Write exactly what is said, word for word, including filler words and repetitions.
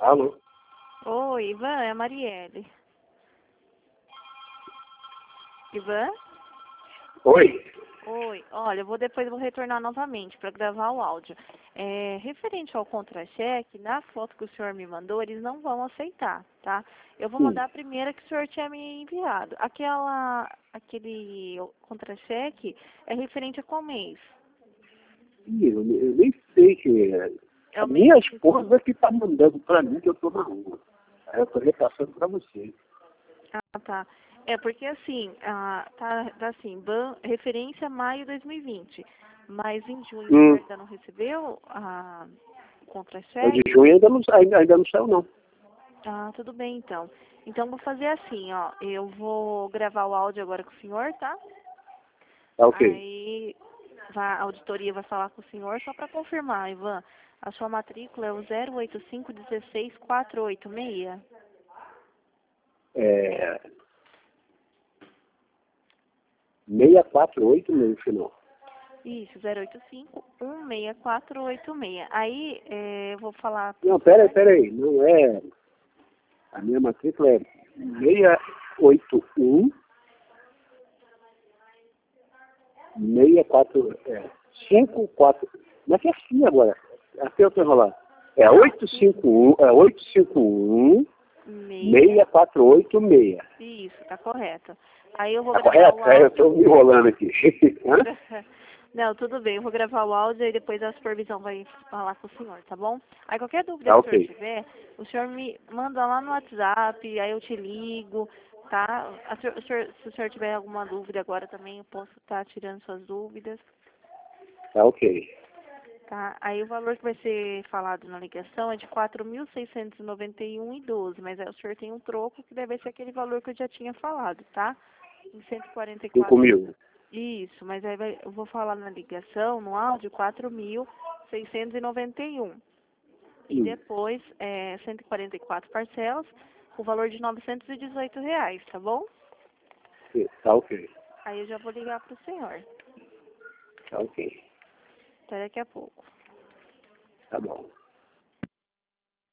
Alô? Oi, Ivan, é a Marielle. Ivan? Oi? Oi, olha, eu vou depois vou retornar novamente para gravar o áudio. É, referente ao contra-cheque, na foto que o senhor me mandou, eles não vão aceitar, tá? Eu vou Sim. mandar a primeira que o senhor tinha me enviado. Aquela, aquele contra-cheque é referente a qual mês? Ih, eu, eu nem sei quem é. É A o mês minha de... esposa que tá mandando pra mim que eu tô na rua. Aí eu tô repassando pra você. Ah, tá. É porque assim, ah, tá, tá assim, ban, referência a maio de dois mil e vinte. Mas em junho o Hum. senhor ainda não recebeu a O de contra-cheque? junho ainda não, ainda, ainda não saiu, não. Ah, tudo bem então. Então vou fazer assim, ó. Eu vou gravar o áudio agora com o senhor, tá? Tá ok. Aí vai- a auditoria vai falar com o senhor só para confirmar, Ivan. A sua matrícula é o zero oito cinco um seis quatro oito seis? É. seis quatro oito no final. Isso, zero oito cinco um seis quatro oito seis. Aí é, eu vou falar pro Não, pera aí, senhor. pera aí. Não é. A minha matrícula é seis oito um seis quatro. É. cinco quatro. Mas que é assim agora? Até eu tô enrolando. É Não, oito aqui cinco um. É oito cinco um. meia. seis quatro oito seis. Isso, tá correto. Aí eu vou Tá gravar correto? o É, eu áudio. estou me enrolando aqui. Hã? Não, tudo bem, eu vou gravar o áudio e depois a supervisão vai falar com o senhor, tá bom? Aí qualquer dúvida Tá que o senhor ok. tiver, o senhor me manda lá no WhatsApp, aí eu te ligo, tá? A senhor- o senhor- se o senhor tiver alguma dúvida agora também, eu posso estar tirando suas dúvidas, Tá ok. tá? Aí o valor que vai ser falado na ligação é de quatro mil seiscentos e noventa e um reais e doze centavos, mas aí o senhor tem um troco que deve ser aquele valor que eu já tinha falado, tá? Em cento e quarenta e Cinco quatro. mil. Isso, mas aí vai, eu vou falar na ligação, no áudio, quatro mil seiscentos e noventa e um. E Hum. depois, é, cento e quarenta e quatro parcelas, o valor de novecentos e dezoito reais, tá bom? Tá ok. Aí eu já vou ligar pro senhor. Tá ok. Até daqui a pouco. Tá bom.